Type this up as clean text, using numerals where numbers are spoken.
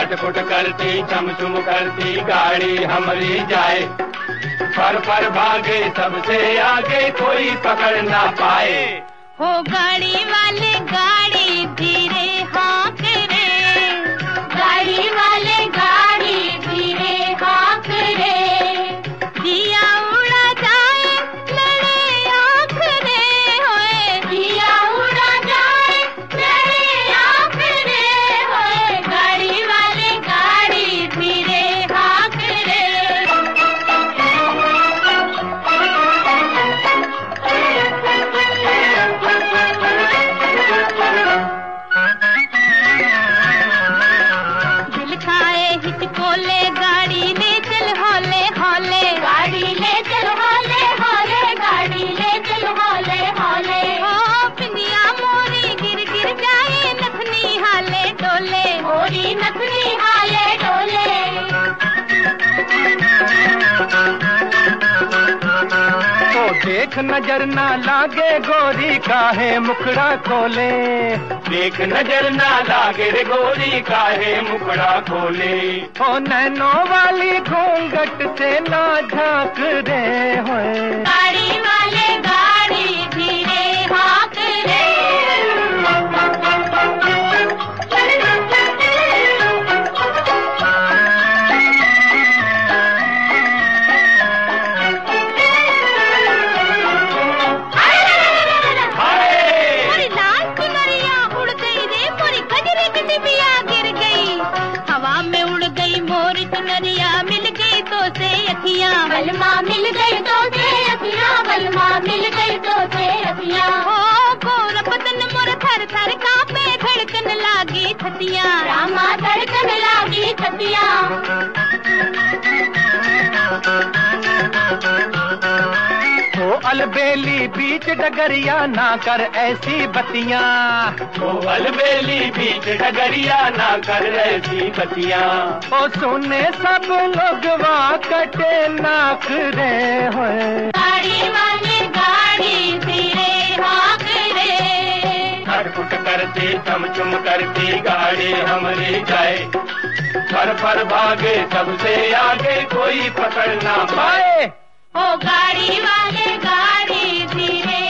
छटपुट करती चमचुम करती गाड़ी हमारी जाए, पर भागे सबसे आगे कोई पकड़ ना पाए। हो गाड़ी वाले गाड़ी धीरे हाँक रे, गाड़ी वाले गाड़ी धीरे हाँक रे, दिया उड़ा जाए लड़े आँख रे, होए दिया उड़ा जाए लड़े आँख रे, होए गाड़ी वाले गाड़ी धीरे हाँक रे। दिल खाए हिचकोले गाड़ी ले चल हौले हौले, गाड़ी ले चल हौले हौले, गाड़ी ले चल हौले हौले। ओ पिंदिया मोरी गिर गिर जाए नथनी हाले डोले, मोरी नथनी हाले डोले। तो देख नजर ना लागे गोरी काहे मुखड़ा खोले, देख नजर ना लागे रे गोरी काहे मुखड़ा खोले। ओ नैनो वाली घूंघट से ना झांक रे, होए गाड़ी वाले गाड़ी धीरे हाँक रे। मोरी लाल चुनरिया उड़ गई रे, मोरी गजरे की डिबिया गिर गई, हवा में उड़ गई मोरी चुनरिया, मिल गई तो से अखियां बलमा, मिल गई तो से अखियां बलमा, मिल गई तो से अखियां। हो गोर बदन मोर थर थर कांपे, धड़कन लागी छतियां रामा, धड़कन लागी छतियां। ओ अलबेली बीच डगरिया ना कर ऐसी बतियां, ओ अलबेली बीच डगरिया ना कर ऐसी बतियां। ओ सुने सब लोग वाह कटे नाक रे, होए गाड़ी वाले गाड़ी धीरे हाँक रे, छटपुट करती चमचुम करती गाड़ी हमारी जाए, पर भागे सबसे आगे कोई पकड़ ना पाए। ओ गाड़ी वाले गाड़ी धीरे